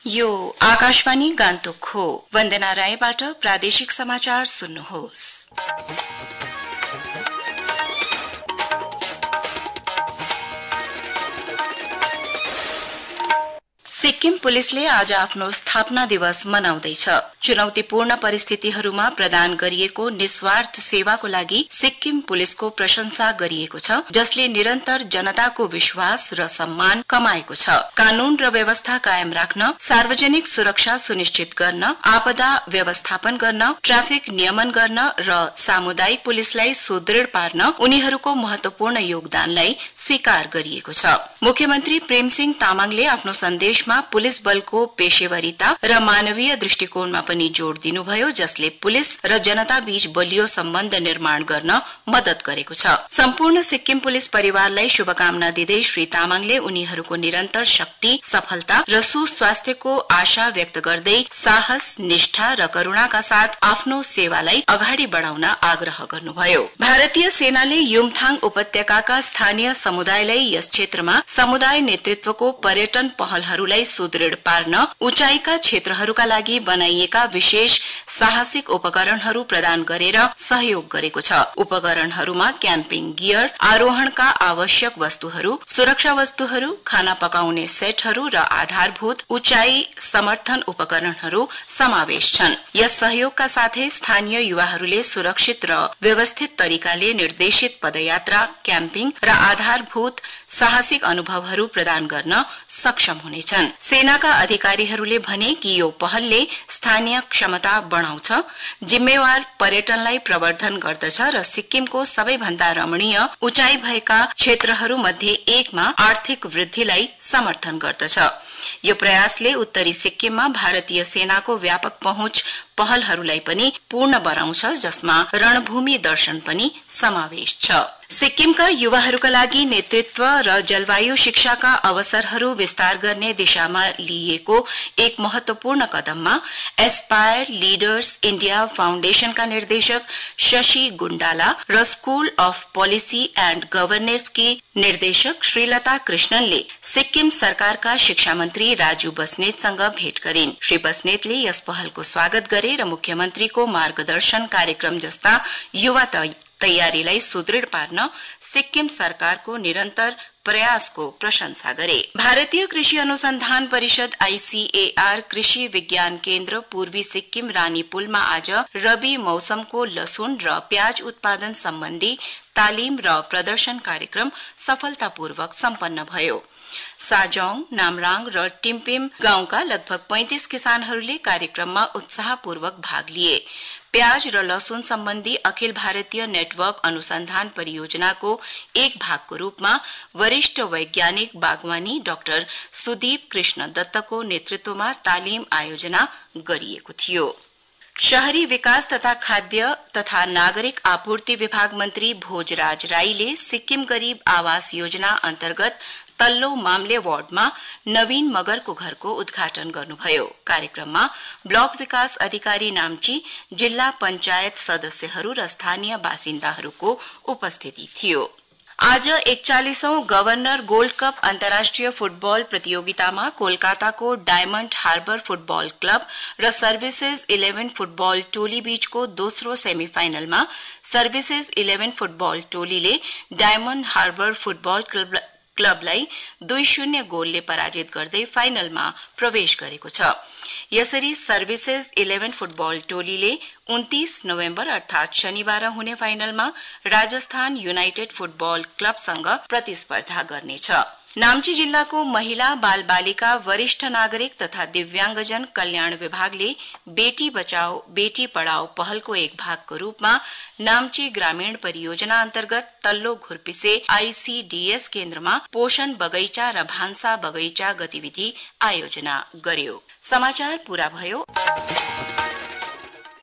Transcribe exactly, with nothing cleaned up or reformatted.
यो आकाशवाणी गान्तोक हो। वन्दना रायबाट प्रादेशिक समाचार सुन्नुहोस्। सिक्किम पुलिसले आज आफ्नो स्थापना दिवस मनाउँदैछ। चुनौतीपूर्ण परिस्थितिहरूमा प्रदान गरिएको निस्वार्थ सेवाको लागि सिक्किम पुलिसको प्रशंसा गरिएको छ, जसले निरन्तर जनताको विश्वास र सम्मान कमाएको छ। कानून र व्यवस्था कायम राख्न, सार्वजनिक सुरक्षा सुनिश्चित गर्न, आपदा व्यवस्थापन गर्न, ट्राफिक नियमन गर्न र सामुदायिक पुलिसलाई सुदृढ पार्न उनीहरूको महत्वपूर्ण योगदानलाई स्वीकार गरिएको छ। मुख्यमन्त्री प्रेमसिंह तामाङले आफ्नो सन्देशमा पुलिस बलको पेशेवरिता र मानवीय दृष्टिकोणमा पनि जोड़ दिनुभयो, जसले पुलिस र जनता बीच बलियो सम्बन्ध निर्माण गर्न मदत गरेको छ। सम्पूर्ण सिक्किम पुलिस परिवारलाई शुभकामना दिँदै श्री तामाङले उनीहरूको निरन्तर शक्ति, सफलता र सुस्वास्थ्यको आशा व्यक्त गर्दै साहस, निष्ठा र करुणाका साथ आफ्नो सेवालाई अगाडि बढ़ाउन आग्रह गर्नुभयो। भारतीय सेनाले युमथाङ उपत्यकाका स्थानीय समुदायलाई यस क्षेत्रमा समुदाय नेतृत्वको पर्यटन पहलहरूलाई सुदृढ पार्न उचाइका क्षेत्रहरूका लागि बनाइएका विशेष साहसिक उपकरणहरू प्रदान गरेर सहयोग गरेको छ। उपकरणहरूमा क्याम्पिङ गियर, आरोहणका आवश्यक वस्तुहरू, सुरक्षा वस्तुहरू, खाना पकाउने सेटहरू र आधारभूत उचाइ समर्थन उपकरणहरू समावेश छन्। यस सहयोगका साथै स्थानीय युवाहरूले सुरक्षित र व्यवस्थित तरिकाले निर्देशित पदयात्रा, क्याम्पिङ र आधारभूत साहसिक अनुभवहरू प्रदान गर्न सक्षम हुनेछन्। सेनाका अधिकारीहरूले भने कि यो पहलले स्थानीय क्षमता बढ़ाउँछ, जिम्मेवार पर्यटनलाई प्रवर्धन गर्दछ र सिक्किमको सबैभन्दा रमणीय उचाइ भएका क्षेत्रहरू मध्ये एकमा आर्थिक वृद्धिलाई समर्थन गर्दछ। यो प्रयासले उत्तरी सिक्किममा भारतीय सेनाको व्यापक पहुँच पहलहरूलाई पनि पूर्ण बनाउँछ, जसमा रणभूमि दर्शन पनि समावेश छ। सिक्किमका युवाहरूका लागि नेतृत्व र जलवायु शिक्षाका अवसरहरू विस्तार गर्ने दिशामा लिइएको एक महत्वपूर्ण कदममा एस्पायर लीडर्स इण्डिया फाउन्डेशनका निर्देशक शशि गुण्डाला र स्कूल अफ पोलिसी एण्ड गभर्नेन्सकी निर्देशक श्रीलता कृष्णनले सिक्किम सरकारका शिक्षा मन्त्री राजु बस्नेतसँग भेट गरिन्। श्री बस्नेतले यस पहलको स्वागत गरे र मुख्यमन्त्रीको मार्गदर्शन कार्यक्रम जस्ता युवा तयारीलाई सुदृढ पार्न सिक्किम सरकारको निरन्तर प्रयासको प्रशंसा गरे। भारतीय कृषि अनुसन्धान परिषद आईसीएआर कृषि विज्ञान केन्द्र पूर्वी सिक्किम रानीपुलमा आज रबी मौसमको लसुन र प्याज उत्पादन सम्बन्धी तालिम र प्रदर्शन कार्यक्रम सफलतापूर्वक सम्पन्न भयो। साजोङ, नामराङ र टिम्पिम गाउँका लगभग पैंतीस किसानहरूले कार्यक्रममा उत्साहपूर्वक भाग लिए। प्याज र लसुन सम्बन्धी अखिल भारतीय नेटवर्क अनुसन्धान परियोजनाको एक भागको रूपमा वरिष्ठ वैज्ञानिक बागवानी डाक्टर सुदीप कृष्ण दत्तको नेतृत्वमा तालिम आयोजना गरिएको थियो। शहरी विकास तथा खाद्य तथा नागरिक आपूर्ति विभाग मन्त्री भोजराज राईले सिक्किम गरीब आवास योजना अन्तर्गत तल्लो मामले वार्डमा नवीन मगरको घरको उद्घाटन गर्नुभयो। कार्यक्रममा ब्लक विकास अधिकारी नाम्ची, जिल्ला पंचायत सदस्यहरू र स्थानीय बासिन्दाहरूको उपस्थिति थियो। आज एकचालीसौं गभर्नर गोल्ड कप अन्तर्राष्ट्रिय फुटबल प्रतियोगितामा कोलकाताको डायमण्ड हार्बर फुटबल क्लब र सर्भिसेज इलेभेन फुटबल टोली बीचको दोस्रो सेमिफाइनलमा सर्भिसेज इलेभेन फुटबल टोलीले डायमण्ड हार्बर फुटबल क्लब क्लबलाई दुई शून्य गोलले पराजित गर्दै फाइनलमा प्रवेश गरेको छ। यसरी सर्भिसेज इलेभेन फुटबल टोलीले उन्तीस नोभेम्बर अर्थात शनिबार हुने फाइनलमा राजस्थान युनाइटेड फुटबल क्लबसँग प्रतिस्पर्धा गर्नेछ। नाम्ची जिल्लाको महिला बाल बालिका वरिष्ठ नागरिक तथा दिव्यांगजन कल्याण विभागले बेटी बचाओ बेटी पढ़ाओ पहलको एक भागको रूपमा नाम्ची ग्रामीण परियोजना अन्तर्गत तल्लो घुर्पिसे आईसीडीएस केन्द्रमा पोषण बगैंचा र भान्सा बगैंचा गतिविधि आयोजना गर्यो। समाचार पूरा भयो।